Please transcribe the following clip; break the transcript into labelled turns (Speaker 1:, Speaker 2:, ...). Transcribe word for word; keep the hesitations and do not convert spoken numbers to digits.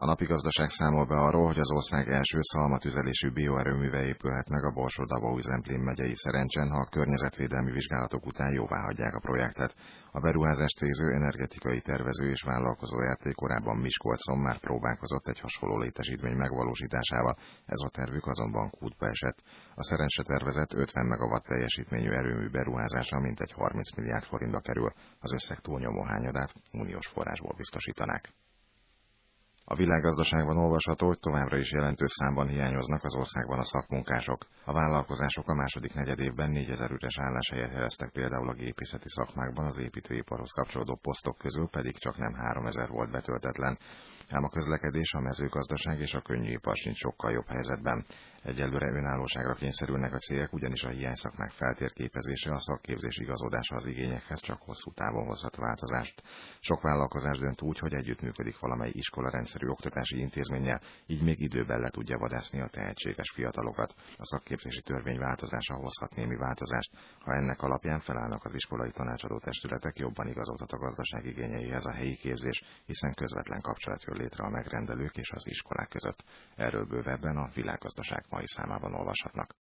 Speaker 1: A Napi Gazdaság számol be arról, hogy az ország első szalmatüzelésű bioerőműve épülhet meg a Borsod-Abaúj-Zemplén megyei Szerencsen, ha a környezetvédelmi vizsgálatok után jóváhagyják a projektet. A beruházást végző energetikai tervező és vállalkozó er té korábban Miskolcon már próbálkozott egy hasonló létesítmény megvalósításával, ez a tervük azonban kútba esett. A Szerencse tervezett ötven megawatt teljesítményű erőmű beruházása mintegy harminc milliárd forintba kerül, az összeg túlnyomó hányadát uniós forrásból biztosítanák. A Világgazdaságban olvasható, hogy továbbra is jelentős számban hiányoznak az országban a szakmunkások. A vállalkozások a második negyedévben négyezer üres álláshelyet jeleztek például a gépészeti szakmákban, az építőiparhoz kapcsolódó posztok közül pedig csak nem háromezer volt betöltetlen. Ám a közlekedés, a mezőgazdaság és a könnyűipar sincs sokkal jobb helyzetben. Egyelőre önállóságra kényszerülnek a cégek, ugyanis a hiányszakmák feltérképezése, a szakképzés igazodása az igényekhez csak hosszú távon hozhat változást. Sok vállalkozás dönt úgy, hogy együttműködik valamely iskolarendszerű oktatási intézménnyel, így még időben le tudja vadászni a tehetséges fiatalokat. A szakképzési törvény változása hozhat némi változást. Ha ennek alapján felállnak az iskolai tanácsadó testületek, jobban igazodhat a gazdaság igényeihez a helyi képzés, hiszen közvetlen kapcsolat jön létre a megrendelők és az iskolák között. Erről bővebben a Világgazdaság mai számában olvashatnak.